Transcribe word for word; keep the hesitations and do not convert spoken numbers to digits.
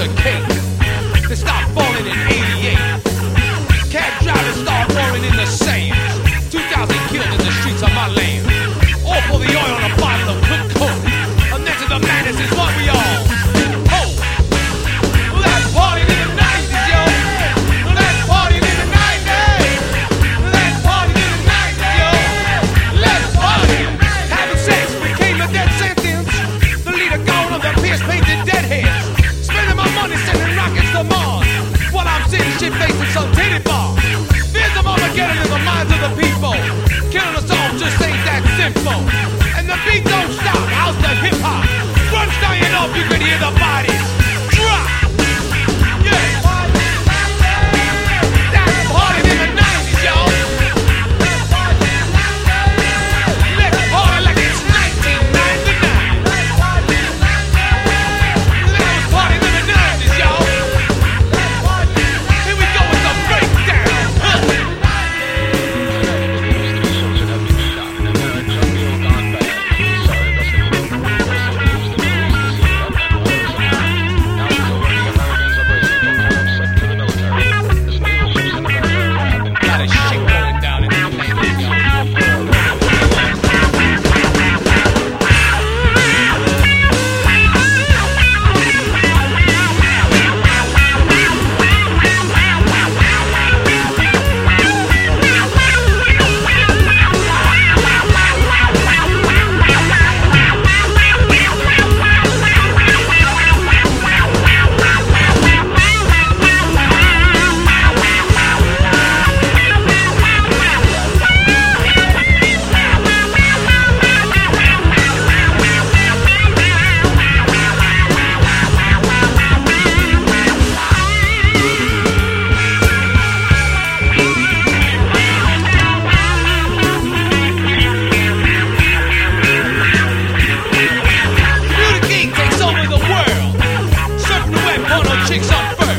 the cake. They start falling in eighty-eight. Cab drivers start roaring in the sands. two thousand killed in the streets of my land. All for the oil on a bottle of good coke. And then to the madness is what we all hold. Let's party in the nineties, yo. Let's party in the nineties. Let's party in the nineties, yo. Let's party. Having sex became a death sentence. The leader gone of the pierce-painted deadheads. Spending my money sending rockets to Mars. While I'm sitting shit-faced in some titty bar. Fears of Armageddon in the minds of the people. Killing us all just ain't that simple. And the beat don't stop. How's the hip-hop? Grunge dying off, you can hear the bodies drop. Yeah. That's party in the nineties, yo. Let's party like it's nineteen ninety-nine. Let's party in the nineties, yo. Here we go with the breakdown. Huh. Lot of shit going down in the nineties, yo. Computer geek takes over the world. Surfing the web, porno chicks on first.